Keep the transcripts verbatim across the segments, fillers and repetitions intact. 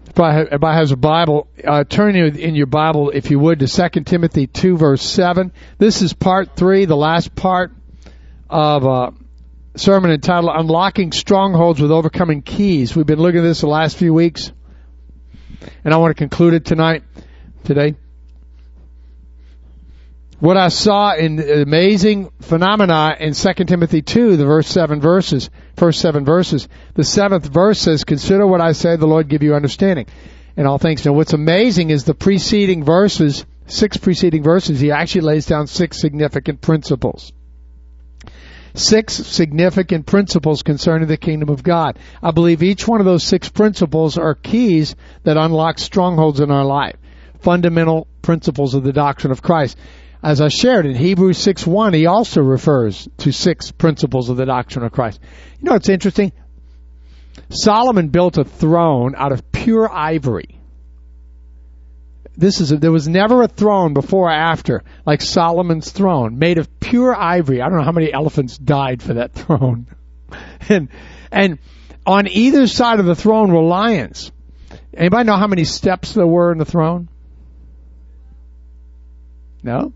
Everybody has a Bible. Uh, turn in your Bible, if you would, to Second Timothy two, verse seven. This is part three, the last part of a sermon entitled Unlocking Strongholds with Overcoming Keys. We've been looking at this the last few weeks, and I want to conclude it tonight, today. What I saw in the amazing phenomena in Second Timothy two, the verse seven verses, first seven verses. The seventh verse says, "Consider what I say, the Lord give you understanding in all things." Now, what's amazing is the preceding verses, six preceding verses, he actually lays down six significant principles. Six significant principles concerning the kingdom of God. I believe each one of those six principles are keys that unlock strongholds in our life. Fundamental principles of the doctrine of Christ. As I shared in Hebrews six one, he also refers to six principles of the doctrine of Christ. You know, it's interesting. Solomon built a throne out of pure ivory. This is a, there was never a throne before or after like Solomon's throne, made of pure ivory. I don't know how many elephants died for that throne. and and on either side of the throne were lions. Anybody know how many steps there were in the throne? No?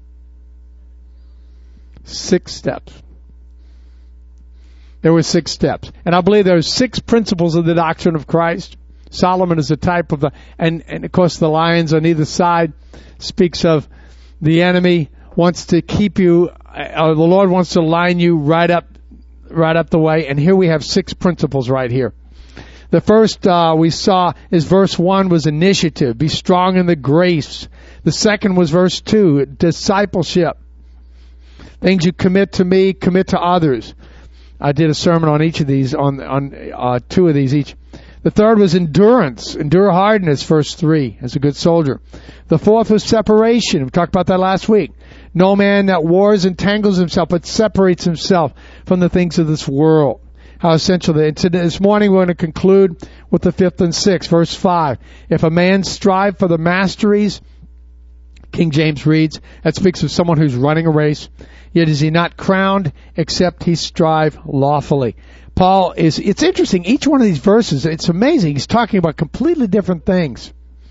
Six steps. There were six steps. And I believe there are six principles of the doctrine of Christ. Solomon is a type of the, and, and of course the lions on either side speaks of the enemy wants to keep you, uh, the Lord wants to line you right up, right up the way. And here we have six principles right here. The first uh, we saw is verse one was initiative, be strong in the grace. The second was verse two, discipleship. Things you commit to me, commit to others. I did a sermon on each of these, on on uh, two of these each. The third was endurance, endure hardness, verse three, as a good soldier. The fourth was separation. We talked about that last week. No man that wars entangles himself, but separates himself from the things of this world. How essential that is. This morning we're going to conclude with the fifth and sixth, verse five. If a man strive for the masteries, King James reads, that speaks of someone who's running a race. Yet is he not crowned, except he strive lawfully. Paul is, it's interesting, each one of these verses, it's amazing. He's talking about completely different things.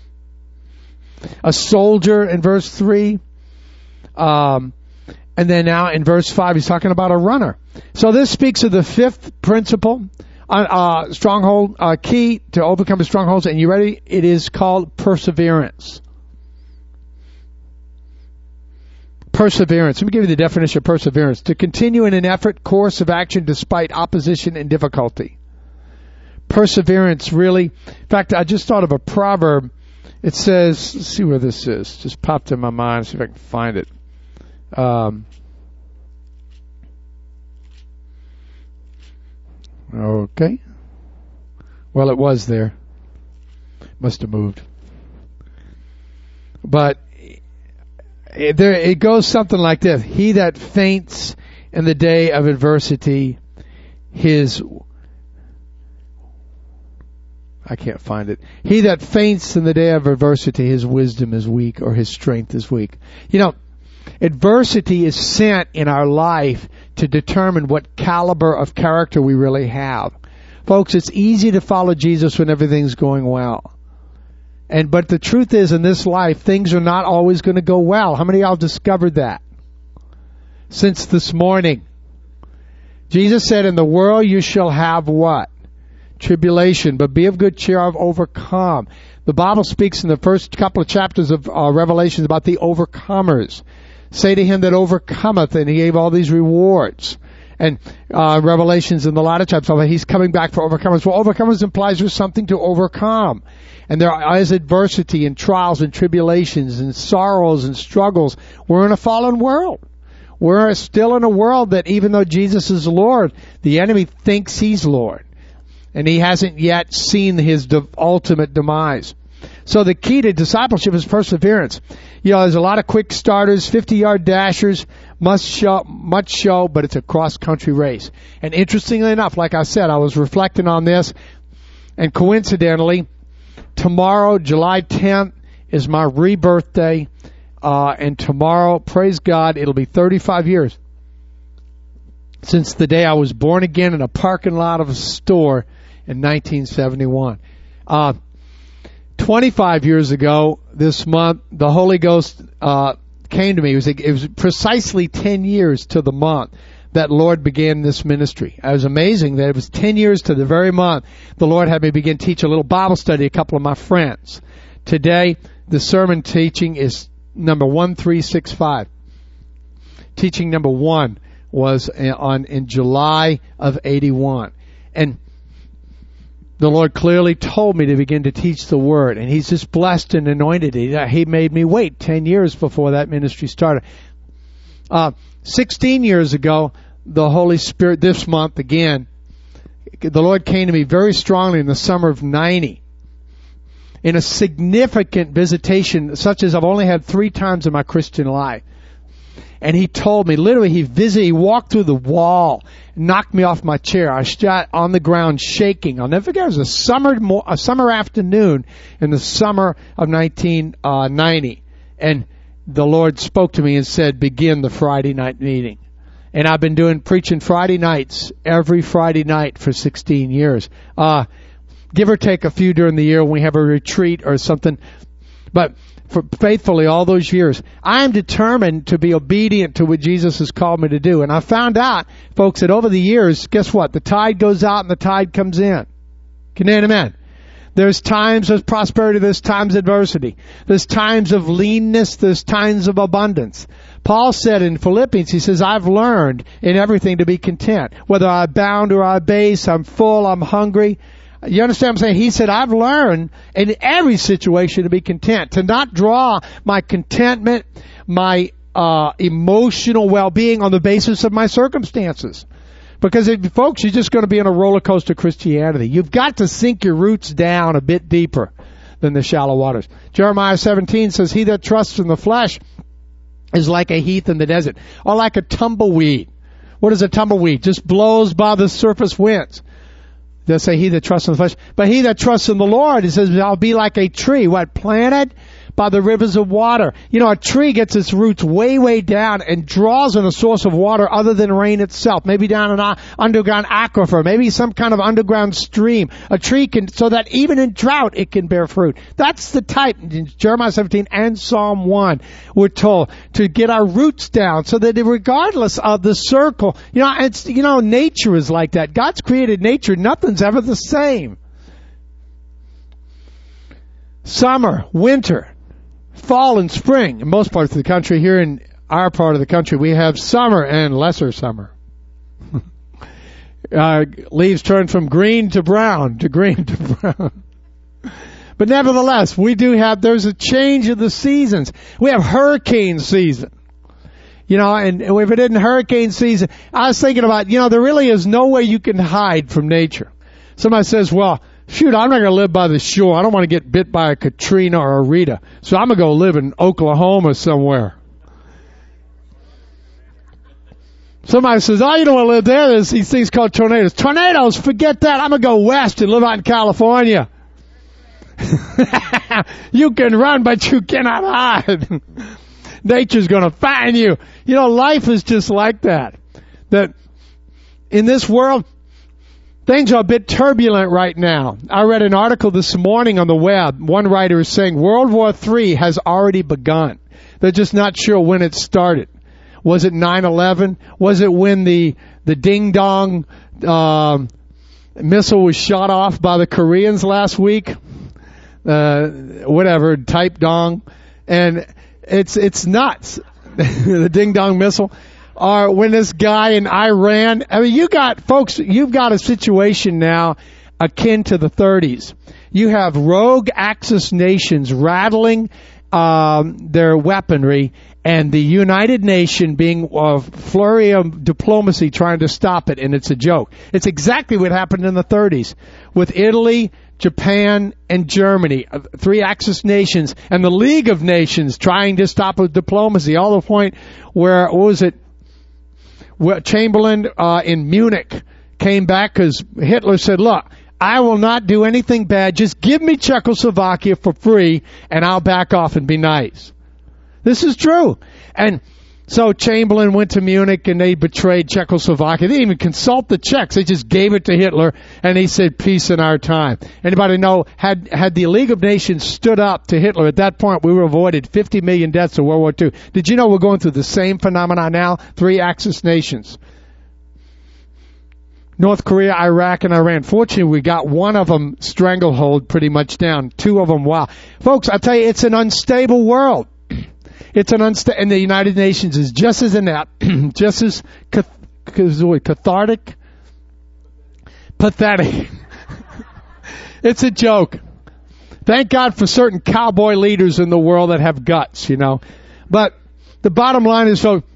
A soldier in verse three, um, and then now in verse five, he's talking about a runner. So this speaks of the fifth principle, uh, uh stronghold, uh, key to overcome the strongholds. And you ready? It is called perseverance. Perseverance. Let me give you the definition of perseverance. To continue in an effort, course of action despite opposition and difficulty. Perseverance really, in fact, I just thought of a proverb. It says, let's see where this is. Just popped in my mind. See if I can find it. Um, okay. Well, it was there. Must have moved. But It, there, it goes something like this. He that faints in the day of adversity, his, I can't find it. He that faints in the day of adversity, his wisdom is weak, or his strength is weak. You know, adversity is sent in our life to determine what caliber of character we really have. Folks, it's easy to follow Jesus when everything's going well. And but the truth is, in this life, things are not always going to go well. How many of y'all discovered that since this morning? Jesus said, in the world you shall have what? Tribulation, but be of good cheer, I've overcome. The Bible speaks in the first couple of chapters of uh, Revelations about the overcomers. Say to him that overcometh, and he gave all these rewards. And uh, Revelations in the latter chapter, he's coming back for overcomers. Well, overcomers implies there's something to overcome. And there is adversity and trials and tribulations and sorrows and struggles. We're in a fallen world. We're still in a world that even though Jesus is Lord, the enemy thinks he's Lord. And he hasn't yet seen his de- ultimate demise. So the key to discipleship is perseverance. You know, there's a lot of quick starters, fifty-yard dashers, must show, much show, but it's a cross-country race. And interestingly enough, like I said, I was reflecting on this, and coincidentally, tomorrow, July tenth, is my rebirth day. Uh, and tomorrow, praise God, it'll be thirty-five years since the day I was born again in a parking lot of a store in nineteen seventy-one. Uh, twenty-five years ago this month, the Holy Ghost uh, came to me. It was, it was precisely ten years to the month that Lord began this ministry. It was amazing that it was ten years to the very month the Lord had me begin teach a little Bible study, a couple of my friends. Today, the sermon teaching is number one three six five. Teaching number one was on in July of eighty-one. And the Lord clearly told me to begin to teach the Word. And He's just blessed and anointed it. He made me wait ten years before that ministry started. Uh, sixteen years ago, the Holy Spirit, this month again, the Lord came to me very strongly in the summer of ninety. In a significant visitation, such as I've only had three times in my Christian life. And He told me, literally, He visited, He walked through the wall, knocked me off my chair. I sat on the ground shaking. I'll never forget, it was a summer, a summer afternoon in the summer of nineteen ninety. And the Lord spoke to me and said, begin the Friday night meeting. And I've been doing, preaching Friday nights, every Friday night for sixteen years. Uh, give or take a few during the year when we have a retreat or something. But for faithfully all those years, I am determined to be obedient to what Jesus has called me to do. And I found out, folks, that over the years, guess what? The tide goes out and the tide comes in. Can you amen? There's times of prosperity, there's times of adversity. There's times of leanness, there's times of abundance. Paul said in Philippians, he says, I've learned in everything to be content. Whether I abound or I abase, I'm full, I'm hungry. You understand what I'm saying? He said, I've learned in every situation to be content, to not draw my contentment, my uh emotional well-being on the basis of my circumstances. Because, if, folks, you're just going to be in a roller coaster Christianity. You've got to sink your roots down a bit deeper than the shallow waters. Jeremiah seventeen says, he that trusts in the flesh is like a heath in the desert, or like a tumbleweed. What is a tumbleweed? Just blows by the surface winds. They'll say, he that trusts in the flesh. But he that trusts in the Lord, it says, I'll be like a tree. What? Planted by the rivers of water. You know, a tree gets its roots way, way down and draws on a source of water other than rain itself. Maybe down an underground aquifer. Maybe some kind of underground stream. A tree can, so that even in drought, it can bear fruit. That's the type. In Jeremiah seventeen and Psalm one, we're told to get our roots down so that regardless of the circle, you know, it's, you know, nature is like that. God's created nature. Nothing's ever the same. Summer, winter, fall and spring. In most parts of the country, here in our part of the country, we have summer and lesser summer. uh, leaves turn from green to brown, to green to brown. But nevertheless, we do have, there's a change of the seasons. We have hurricane season. You know, and if it isn't hurricane season, I was thinking about, you know, there really is no way you can hide from nature. Somebody says, well, shoot, I'm not going to live by the shore. I don't want to get bit by a Katrina or a Rita. So I'm going to go live in Oklahoma somewhere. Somebody says, oh, you don't want to live there. There's these things called tornadoes. Tornadoes, forget that. I'm going to go west and live out in California. You can run, but you cannot hide. Nature's going to find you. You know, life is just like that. That in this world, things are a bit turbulent right now. I read an article this morning on the web. One writer is saying World War Three has already begun. They're just not sure when it started. Was it nine eleven? Was it when the the Ding Dong um, missile was shot off by the Koreans last week? Uh, whatever, Type Dong. And it's it's nuts. The Ding Dong missile. Or when this guy in Iran, I mean, you got, folks, you've got a situation now akin to the thirties. You have rogue Axis nations rattling um, their weaponry, and the United Nations being a flurry of diplomacy trying to stop it, and it's a joke. It's exactly what happened in the thirties with Italy, Japan, and Germany, three Axis nations, and the League of Nations trying to stop with diplomacy, all the point where, what was it, Chamberlain uh, in Munich came back because Hitler said, look, I will not do anything bad. Just give me Czechoslovakia for free and I'll back off and be nice. This is true. And So Chamberlain went to Munich and they betrayed Czechoslovakia. They didn't even consult the Czechs. They just gave it to Hitler and he said, peace in our time. Anybody know, had, had the League of Nations stood up to Hitler at that point, we would have avoided fifty million deaths in World War Two. Did you know we're going through the same phenomenon now? Three Axis nations. North Korea, Iraq, and Iran. Fortunately, we got one of them stranglehold pretty much down. Two of them, wow. Folks, I tell you, it's an unstable world. It's an unstable, and the United Nations is just as inept, just as cath- cathartic, pathetic. It's a joke. Thank God for certain cowboy leaders in the world that have guts, you know. But the bottom line is, so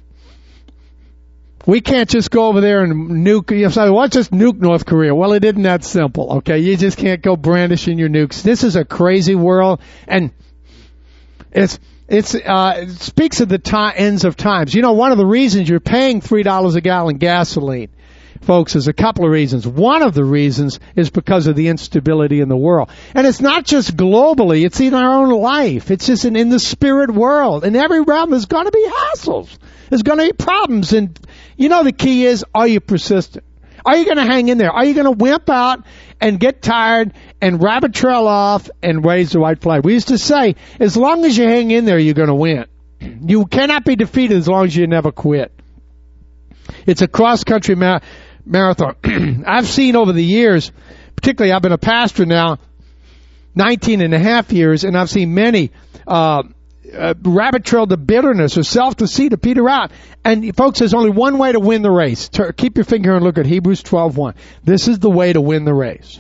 we can't just go over there and nuke, you know, say, well, let's just nuke North Korea. Well, it isn't that simple, okay? You just can't go brandishing your nukes. This is a crazy world, and it's, it's, uh, it speaks of the ti- ends of times. You know, one of the reasons you're paying three dollars a gallon gasoline, folks, is a couple of reasons. One of the reasons is because of the instability in the world. And it's not just globally, it's in our own life. It's just in, in the spirit world. In every realm, there's going to be hassles. There's going to be problems. And you know, the key is, are you persistent? Are you going to hang in there? Are you going to wimp out and get tired and rabbit trail off and raise the white flag? We used to say, as long as you hang in there, you're going to win. You cannot be defeated as long as you never quit. It's a cross-country ma- marathon. I've seen over the years, particularly I've been a pastor now nineteen and a half years, and I've seen many uh Uh, rabbit trail to bitterness or self-deceit to peter out. And folks, there's only one way to win the race. Tur- keep your finger and look at Hebrews twelve one. This is the way to win the race.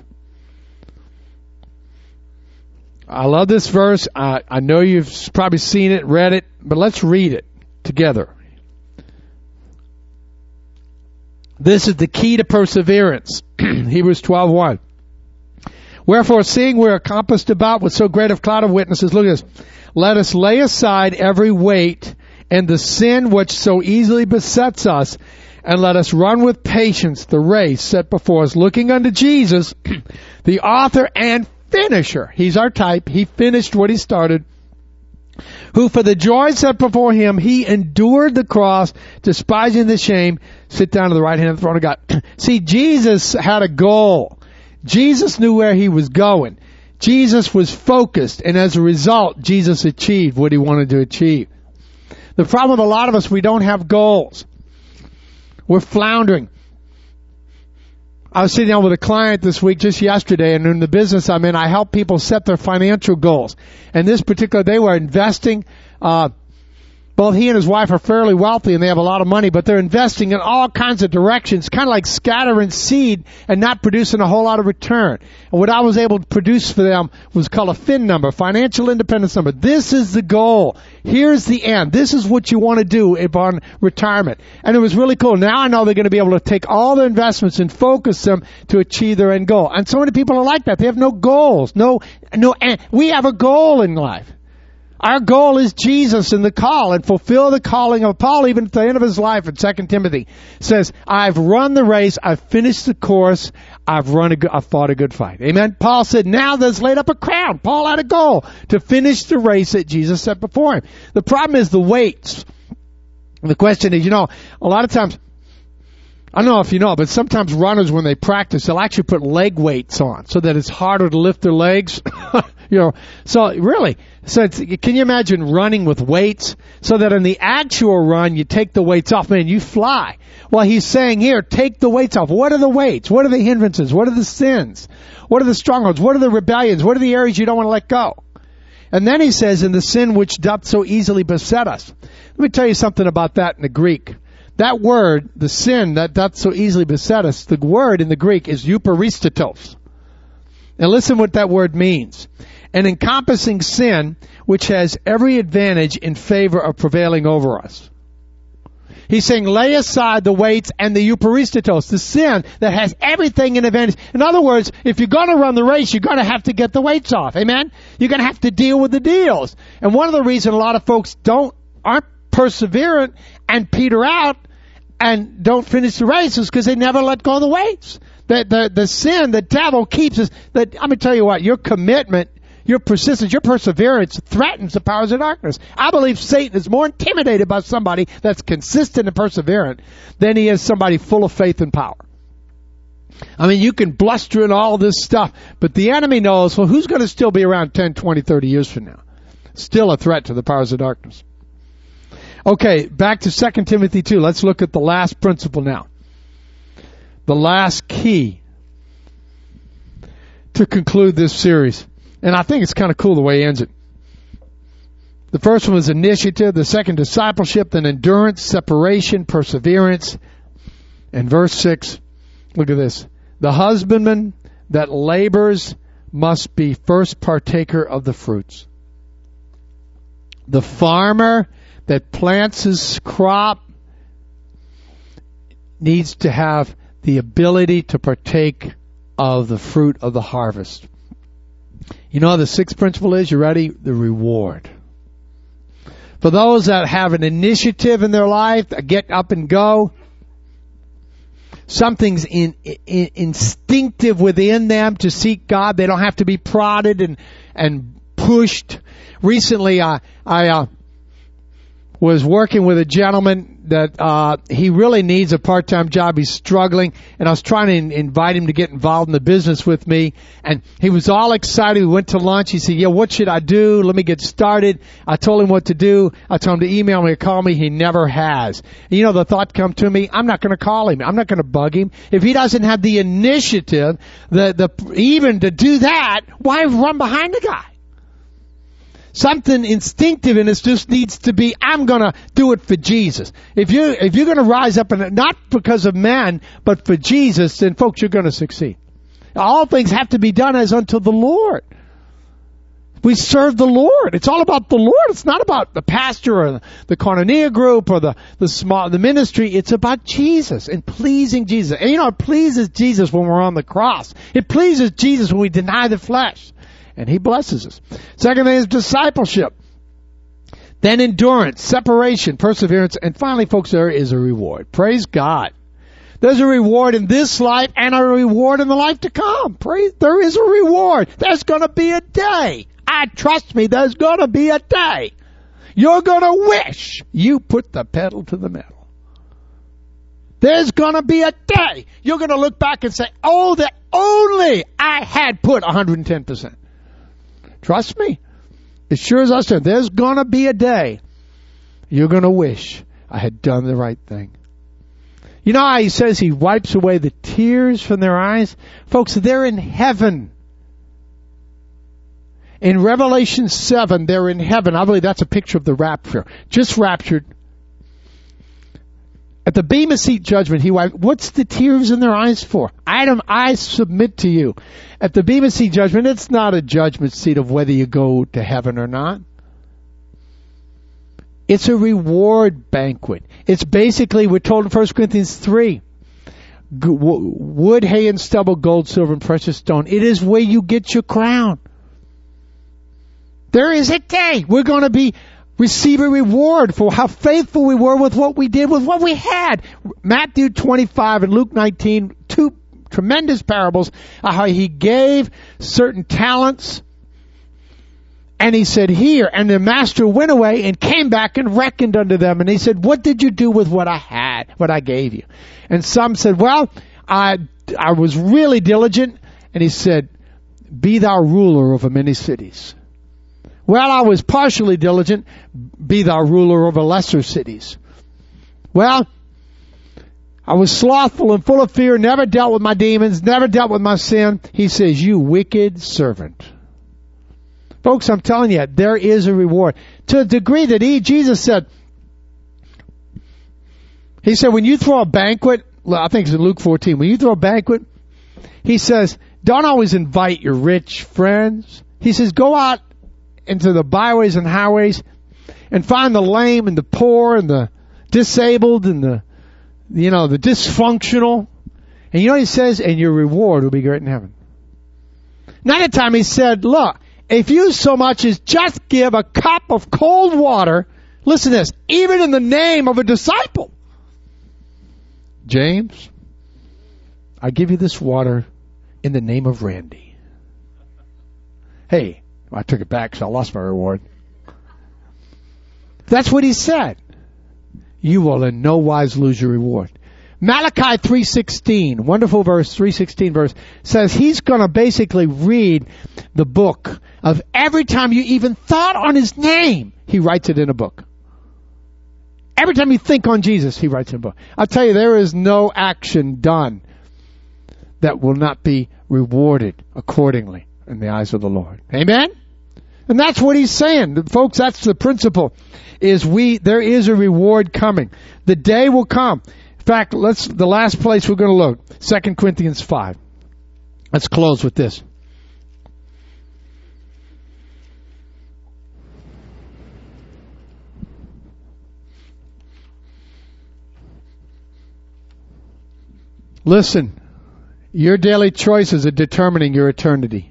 I love this verse. I, I know you've probably seen it, read it, but let's read it together. This is the key to perseverance. Hebrews twelve one. Wherefore, seeing we're compassed about with so great a cloud of witnesses, look at this. Let us lay aside every weight and the sin which so easily besets us, and let us run with patience the race set before us, looking unto Jesus, the author and finisher. He's our type. He finished what he started. Who for the joy set before him, he endured the cross, despising the shame, sit down to the right hand of the throne of God. See, Jesus had a goal. Jesus knew where he was going. Jesus was focused, and as a result, Jesus achieved what he wanted to achieve. The problem with a lot of us, we don't have goals. We're floundering. I was sitting down with a client this week, just yesterday, and in the business I'm in, I help people set their financial goals. And this particular, they were investing, uh, both he and his wife are fairly wealthy and they have a lot of money, but they're investing in all kinds of directions, kind of like scattering seed and not producing a whole lot of return. And what I was able to produce for them was called a F I N number, financial independence number. This is the goal. Here's the end. This is what you want to do upon retirement. And it was really cool. Now I know they're going to be able to take all their investments and focus them to achieve their end goal. And so many people are like that. They have no goals. No, no, and we have a goal in life. Our goal is Jesus and the call, and fulfill the calling of Paul even at the end of his life in Second Timothy. Says, I've run the race, I've finished the course, I've run a good, I've fought a good fight. Amen. Paul said, now there's laid up a crown. Paul had a goal to finish the race that Jesus set before him. The problem is the weights. The question is, you know, a lot of times, I don't know if you know, but sometimes runners, when they practice, they'll actually put leg weights on so that it's harder to lift their legs. You know, so really, so it's, can you imagine running with weights so that in the actual run you take the weights off, man, you fly. Well, he's saying here, take the weights off. What are the weights? What are the hindrances? What are the sins? What are the strongholds? What are the rebellions? What are the areas you don't want to let go? And then he says, in the sin which doth so easily beset us. Let me tell you something about that in the Greek. That word, the sin that doth so easily beset us, the word in the Greek is euperistetos. Now listen what that word means. An encompassing sin which has every advantage in favor of prevailing over us. He's saying lay aside the weights and the euperistetos, the sin that has everything in advantage. In other words, if you're going to run the race, you're going to have to get the weights off. Amen? You're going to have to deal with the deals. And one of the reasons a lot of folks don't, aren't perseverant and peter out and don't finish the race is because they never let go of the weights. The, the, the sin, the devil keeps us. That, I'm going to tell you what, your commitment Your persistence, your perseverance threatens the powers of darkness. I believe Satan is more intimidated by somebody that's consistent and perseverant than he is somebody full of faith and power. I mean, you can bluster and all this stuff, but the enemy knows, well, who's going to still be around ten, twenty, thirty years from now? Still a threat to the powers of darkness. Okay, back to Second Timothy two. Let's look at the last principle now. The last key to conclude this series. And I think it's kind of cool the way he ends it. The first one was initiative, the second discipleship, then endurance, separation, perseverance. And verse six, look at this. The husbandman that labors must be first partaker of the fruits. The farmer that plants his crop needs to have the ability to partake of the fruit of the harvest. You know, the sixth principle is, you ready? The reward. For those that have an initiative in their life, that get up and go, something's in, in, instinctive within them to seek God. They don't have to be prodded and, and pushed. Recently, I, I, uh, was working with a gentleman that uh he really needs a part-time job. He's struggling, and I was trying to in- invite him to get involved in the business with me, and he was all excited. We went to lunch. He said, yeah, what should I do? Let me get started. I told him what to do. I told him to email me or call me. He never has. And you know, the thought come to me, I'm not going to call him. I'm not going to bug him. If he doesn't have the initiative, the the even to do that, why run behind the guy? Something instinctive in us just needs to be, I'm going to do it for Jesus. If you if you're going to rise up, and not because of man, but for Jesus, then folks, you're going to succeed. All things have to be done as unto the Lord. We serve the Lord. It's all about the Lord. It's not about the pastor or the Koinonia group or the the small the ministry. It's about Jesus and pleasing Jesus. And you know, it pleases Jesus when we're on the cross. It pleases Jesus when we deny the flesh. And he blesses us. Second thing is discipleship. Then endurance, separation, perseverance, and finally, folks, there is a reward. Praise God. There's a reward in this life and a reward in the life to come. Praise, there is a reward. There's going to be a day. I trust me, there's going to be a day. You're going to wish you put the pedal to the metal. There's going to be a day. You're going to look back and say, oh, that only I had put one hundred ten percent. Trust me. As sure as I said, there's going to be a day you're going to wish I had done the right thing. You know how he says he wipes away the tears from their eyes? Folks, they're in heaven. In Revelation seven, they're in heaven. I believe that's a picture of the rapture. Just raptured. At the Bema Seat judgment, he wiped, what's the tears in their eyes for? Item, I submit to you. At the Bema Seat judgment, it's not a judgment seat of whether you go to heaven or not. It's a reward banquet. It's basically, we're told in First Corinthians three, wood, hay, and stubble, gold, silver, and precious stone. It is where you get your crown. There is a day we're going to be receive a reward for how faithful we were with what we did, with what we had. Matthew twenty-five and Luke nineteen, two tremendous parables of how he gave certain talents, and he said, here, and the master went away and came back and reckoned unto them, and he said, what did you do with what I had, what I gave you? And some said, well, I, I was really diligent, and he said, be thou ruler over many cities. Well, I was partially diligent. Be thou ruler over lesser cities. Well, I was slothful and full of fear, never dealt with my demons, never dealt with my sin. He says, you wicked servant. Folks, I'm telling you, there is a reward. To a degree that he, Jesus said, he said, when you throw a banquet, I think it's in Luke fourteen, when you throw a banquet, he says, don't always invite your rich friends. He says, go out into the byways and highways and find the lame and the poor and the disabled and the, you know, the dysfunctional. And you know what he says? And your reward will be great in heaven. Another time he said, look, if you so much as just give a cup of cold water, listen to this, even in the name of a disciple. James, I give you this water in the name of Randy. Hey, I took it back because I lost my reward. That's what he said. You will in no wise lose your reward. Malachi three sixteen, wonderful verse, three sixteen verse, says he's going to basically read the book of every time you even thought on his name, he writes it in a book. Every time you think on Jesus, he writes in a book. I'll tell you, there is no action done that will not be rewarded accordingly in the eyes of the Lord. Amen? And that's what he's saying. Folks, that's the principle. Is we, there is a reward coming. The day will come. In fact, let's, the last place we're going to look, Second Corinthians five. Let's close with this. Listen, your daily choices are determining your eternity.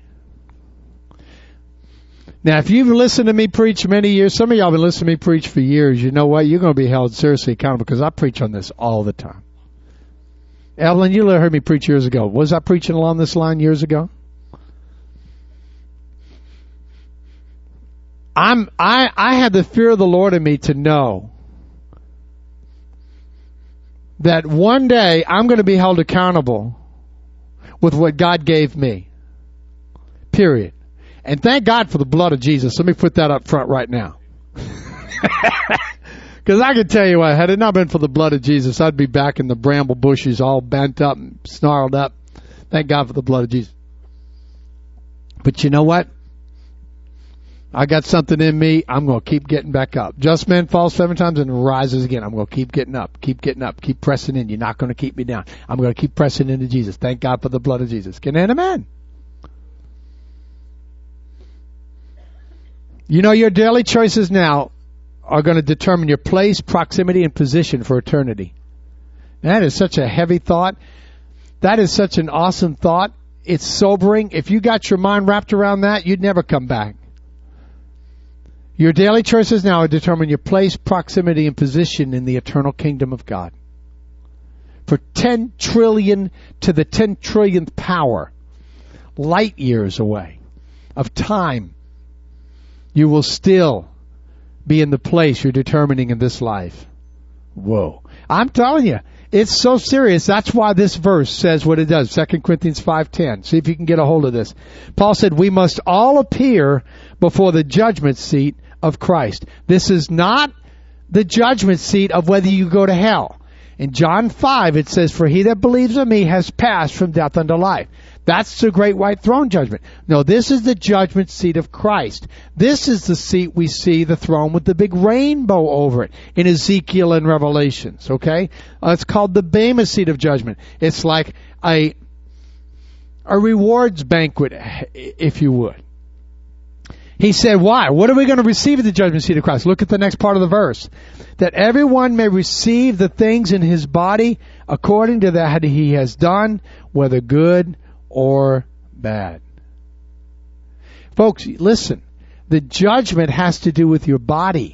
Now, if you've listened to me preach many years, some of y'all have been listening to me preach for years, you know what? You're going to be held seriously accountable because I preach on this all the time. Evelyn, you heard me preach years ago. Was I preaching along this line years ago? I'm, I, I had the fear of the Lord in me to know that one day I'm going to be held accountable with what God gave me. Period. And thank God for the blood of Jesus. Let me put that up front right now. Because I can tell you what, had it not been for the blood of Jesus, I'd be back in the bramble bushes all bent up and snarled up. Thank God for the blood of Jesus. But you know what? I got something in me. I'm going to keep getting back up. Just man falls seven times and rises again. I'm going to keep getting up, keep getting up, keep pressing in. You're not going to keep me down. I'm going to keep pressing into Jesus. Thank God for the blood of Jesus. Can an amen? You know, your daily choices now are going to determine your place, proximity, and position for eternity. That is such a heavy thought. That is such an awesome thought. It's sobering. If you got your mind wrapped around that, you'd never come back. Your daily choices now determine your place, proximity, and position in the eternal kingdom of God. For ten trillion to the ten trillionth power, light years away of time, you will still be in the place you're determining in this life. Whoa. I'm telling you, it's so serious. That's why this verse says what it does. Second Corinthians five ten. See if you can get a hold of this. Paul said, we must all appear before the judgment seat of Christ. This is not the judgment seat of whether you go to hell. In John five, it says, for he that believes in me has passed from death unto life. That's the great white throne judgment. No, this is the judgment seat of Christ. This is the seat we see, the throne with the big rainbow over it in Ezekiel and Revelations, okay? Uh, it's called the Bema seat of judgment. It's like a, a rewards banquet, if you would. He said, why? What are we going to receive at the judgment seat of Christ? Look at the next part of the verse. That everyone may receive the things in his body according to that he has done, whether good or bad. Folks, listen. The judgment has to do with your body.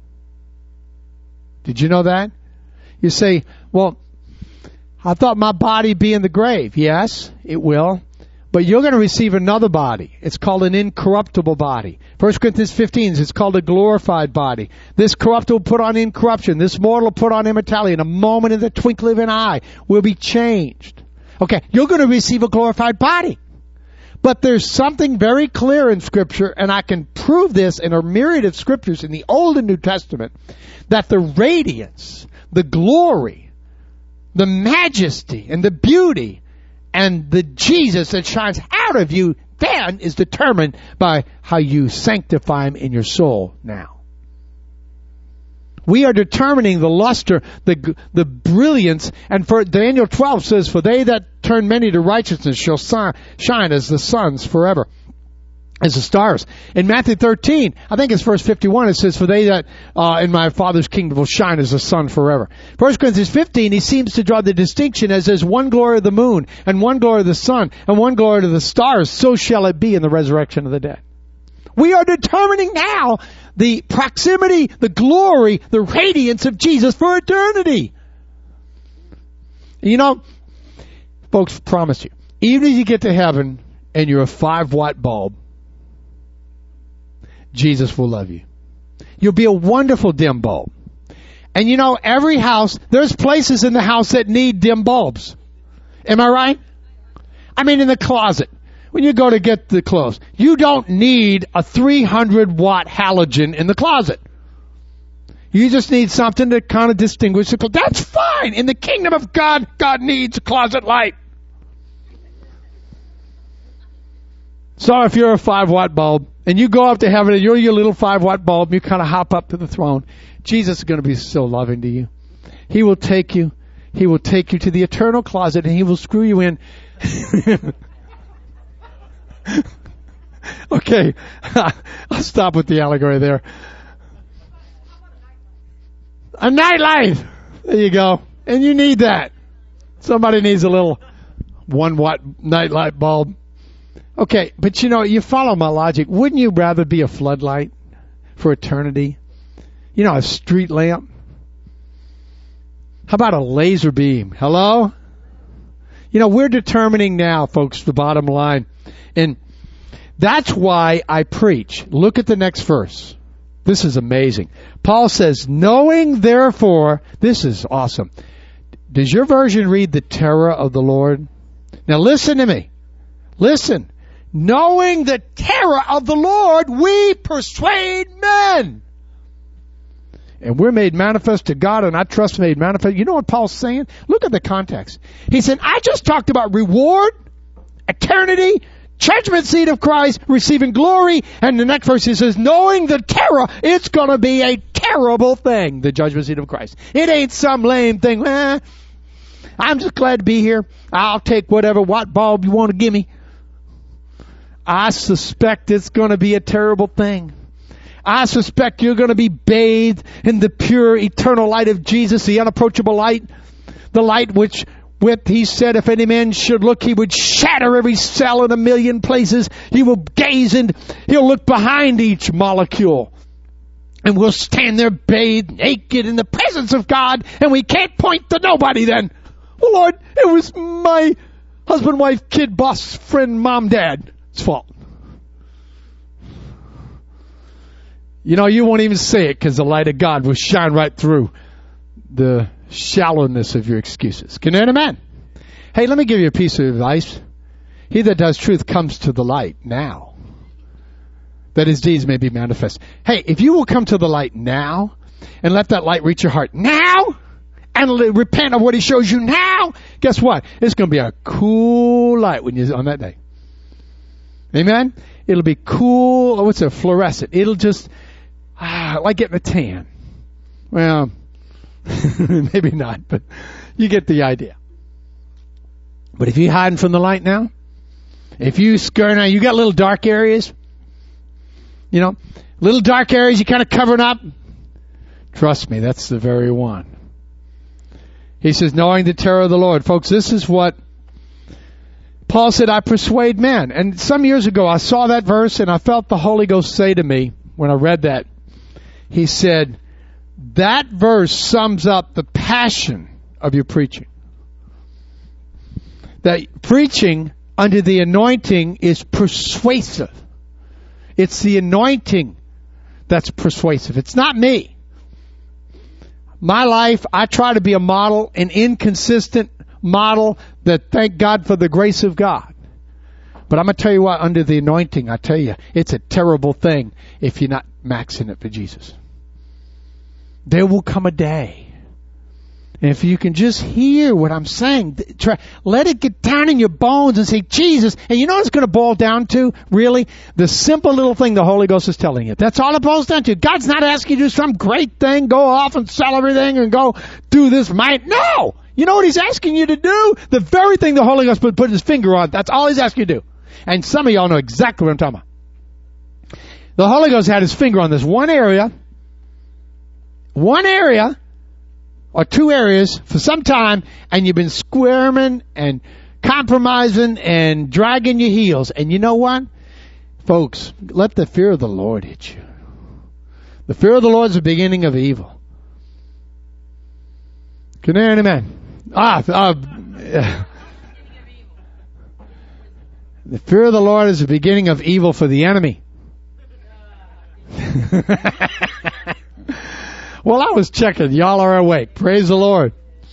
Did you know that? You say, well, I thought my body would be in the grave. Yes, it will. But you're going to receive another body. It's called an incorruptible body. First Corinthians fifteen, it's called a glorified body. This corruptible put on incorruption. This mortal put on immortality. In a moment, in the twinkling of an eye, will be changed. Okay, you're going to receive a glorified body. But there's something very clear in Scripture, and I can prove this in a myriad of Scriptures in the Old and New Testament, that the radiance, the glory, the majesty, and the beauty, and the Jesus that shines out of you then is determined by how you sanctify Him in your soul now. We are determining the luster, the the brilliance, and for Daniel twelve says, for they that turn many to righteousness shall shine as the suns forever, as the stars. In Matthew thirteen, I think it's verse fifty-one, it says, for they that uh, in my Father's kingdom will shine as the sun forever. First Corinthians fifteen, he seems to draw the distinction as there's one glory of the moon, and one glory of the sun, and one glory of the stars, so shall it be in the resurrection of the dead. We are determining now the proximity, the glory, the radiance of Jesus for eternity. You know, folks, promise you, even if you get to heaven and you're a five watt bulb, Jesus will love you. You'll be a wonderful dim bulb. And you know, every house, there's places in the house that need dim bulbs. Am I right? I mean, in the closet, when you go to get the clothes, you don't need a three hundred watt halogen in the closet. You just need something to kind of distinguish the clothes. That's fine. In the kingdom of God, God needs a closet light. So if you're a five watt bulb and you go up to heaven and you're your little five watt bulb, you kind of hop up to the throne, Jesus is going to be so loving to you. He will take you, he will take you to the eternal closet and he will screw you in. Okay, I'll stop with the allegory there. A nightlight. There you go. And you need that. Somebody needs a little one watt nightlight bulb. Okay, but you know, you follow my logic. Wouldn't you rather be a floodlight for eternity? You know, a street lamp? How about a laser beam? Hello? You know, we're determining now, folks, the bottom line. And that's why I preach. Look at the next verse. This is amazing. Paul says, knowing therefore, this is awesome. Does your version read the terror of the Lord? Now listen to me. Listen. Knowing the terror of the Lord, we persuade men. And we're made manifest to God, and I trust made manifest. You know what Paul's saying? Look at the context. He said, I just talked about reward, eternity, judgment seat of Christ, receiving glory. And the next verse he says, knowing the terror, it's going to be a terrible thing, the judgment seat of Christ. It ain't some lame thing. Eh, I'm just glad to be here. I'll take whatever watt bulb you want to give me. I suspect it's going to be a terrible thing. I suspect you're going to be bathed in the pure, eternal light of Jesus, the unapproachable light, the light which, with, he said, if any man should look, he would shatter every cell in a million places. He will gaze and he'll look behind each molecule. And we'll stand there bathed, naked in the presence of God, and we can't point to nobody then. Well, Lord, it was my husband, wife, kid, boss, friend, mom, dad. Fault. You know, you won't even say it because the light of God will shine right through the shallowness of your excuses. Can you amen? Hey, let me give you a piece of advice. He that does truth comes to the light now, that his deeds may be manifest. Hey, if you will come to the light now and let that light reach your heart now and repent of what he shows you now, guess what? It's going to be a cool light when you're on that day. Amen? It'll be cool. What's it? Fluorescent. It'll just, ah, like getting a tan. Well, maybe not, but you get the idea. But if you're hiding from the light now, if you skirt out, you got little dark areas, you know, little dark areas you kind of covering up. Trust me, that's the very one. He says, knowing the terror of the Lord. Folks, this is what Paul said, I persuade men. And some years ago, I saw that verse and I felt the Holy Ghost say to me when I read that. He said, that verse sums up the passion of your preaching. That preaching under the anointing is persuasive. It's the anointing that's persuasive. It's not me. My life, I try to be a model, an inconsistent model that thank God for the grace of God. But I'm going to tell you what, under the anointing, I tell you, it's a terrible thing if you're not maxing it for Jesus. There will come a day. And if you can just hear what I'm saying, try, let it get down in your bones and say, Jesus. And you know what it's going to boil down to, really? The simple little thing the Holy Ghost is telling you. That's all it boils down to. God's not asking you to do some great thing, go off and sell everything and go do this might. No! You know what he's asking you to do? The very thing the Holy Ghost put, put his finger on. That's all he's asking you to do. And some of y'all know exactly what I'm talking about. The Holy Ghost had his finger on this one area, one area, or two areas for some time, and you've been squirming and compromising and dragging your heels. And you know what? Folks, let the fear of the Lord hit you. The fear of the Lord is the beginning of evil. Can you hear an amen? Ah, uh, the fear of the Lord is the beginning of evil for the enemy. Well, I was checking. Y'all are awake. Praise the Lord.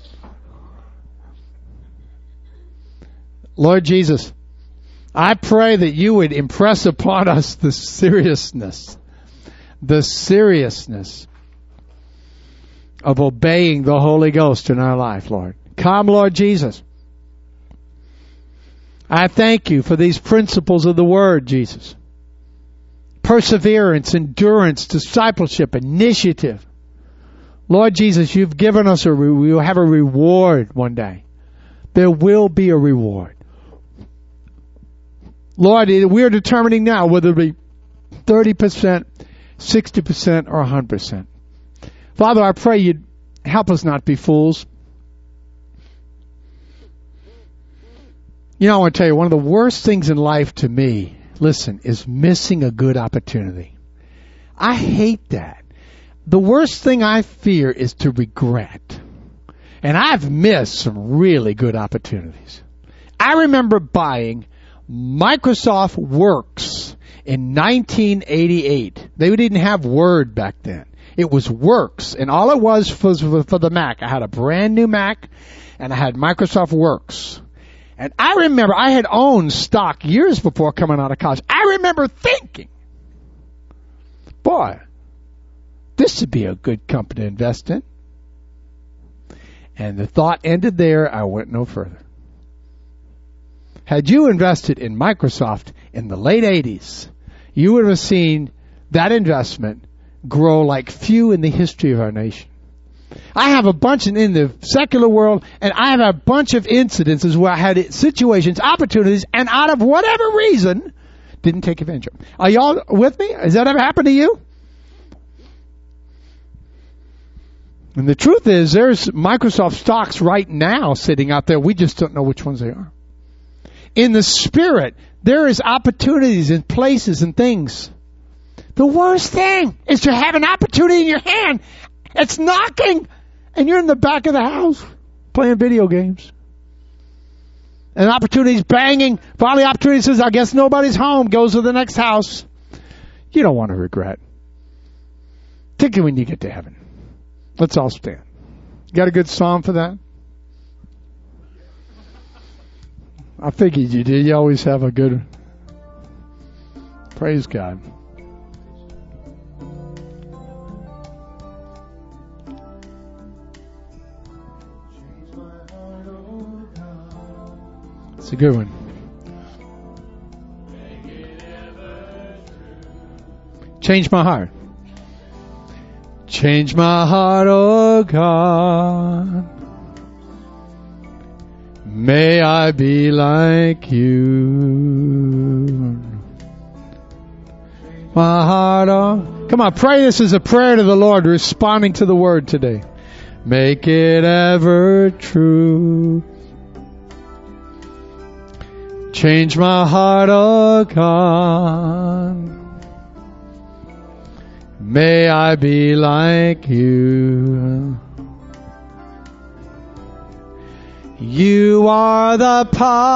Lord Jesus, I pray that you would impress upon us the seriousness, the seriousness of obeying the Holy Ghost in our life, Lord. Come, Lord Jesus. I thank you for these principles of the Word, Jesus. Perseverance, endurance, discipleship, initiative. Lord Jesus, you've given us a, re- we will have a reward one day. There will be a reward. Lord, we're determining now whether it be thirty percent, sixty percent, or one hundred percent. Father, I pray you'd help us not be fools. You know, I want to tell you, one of the worst things in life to me, listen, is missing a good opportunity. I hate that. The worst thing I fear is to regret. And I've missed some really good opportunities. I remember buying Microsoft Works in nineteen eighty-eight. They didn't have Word back then. It was Works, and all it was was for the Mac. I had a brand new Mac, and I had Microsoft Works. And I remember I had owned stock years before coming out of college. I remember thinking, boy, this would be a good company to invest in. And the thought ended there. I went no further. Had you invested in Microsoft in the late eighties, you would have seen that investment grow like few in the history of our nation. I have a bunch in, in the secular world, and I have a bunch of incidences where I had situations, opportunities, and out of whatever reason, didn't take advantage of them. Are y'all with me? Has that ever happened to you? And the truth is, there's Microsoft stocks right now sitting out there. We just don't know which ones they are. In the spirit, there is opportunities and places and things. The worst thing is to have an opportunity in your hand. It's knocking, and you're in the back of the house playing video games. And opportunity's banging. Finally, opportunity says, I guess nobody's home. Goes to the next house. You don't want to regret. Particularly when you get to heaven. Let's all stand. Got a good psalm for that? I figured you did. You always have a good... Praise God. It's a good one. Change my heart. Change my heart, oh God. May I be like you. My heart, oh. Come on, pray this as a prayer to the Lord, responding to the word today. Make it ever true. Change my heart, oh God. May I be like you. You are the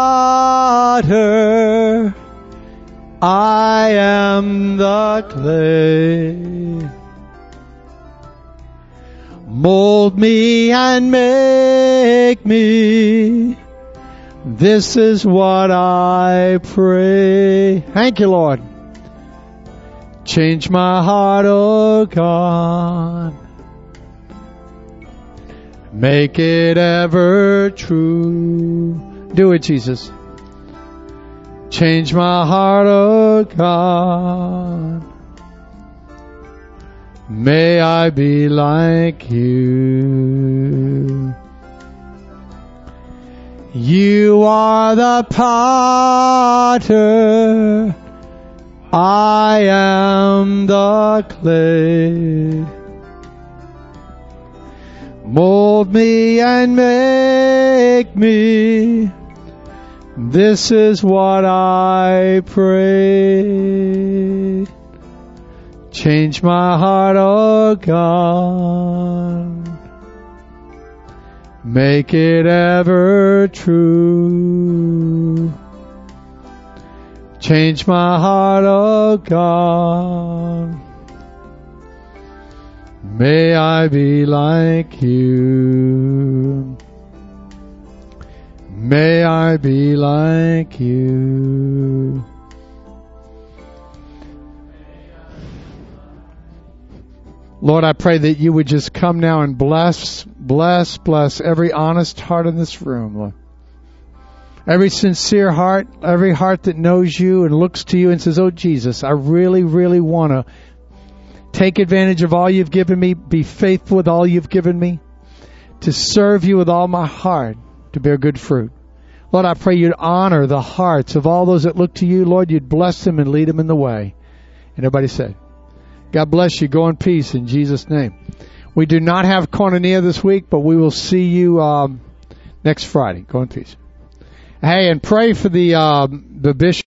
potter. I am the clay. Mold me and make me. This is what I pray. Thank you, Lord. Change my heart, oh God. Make it ever true. Do it, Jesus. Change my heart, oh God. May I be like you. You are the potter. I am the clay. Mold me and make me. This is what I pray. Change my heart, oh God. Make it ever true. Change my heart, oh God. May I be like you. May I be like you. Lord, I pray that you would just come now and bless, bless, bless every honest heart in this room, Lord. Every sincere heart, every heart that knows you and looks to you and says, oh, Jesus, I really, really want to take advantage of all you've given me, be faithful with all you've given me, to serve you with all my heart, to bear good fruit. Lord, I pray you'd honor the hearts of all those that look to you. Lord, you'd bless them and lead them in the way. And everybody said, God bless you. Go in peace in Jesus' name. We do not have Koinonia this week, but we will see you um, next Friday. Go in peace. Hey, and pray for the um, the bishop.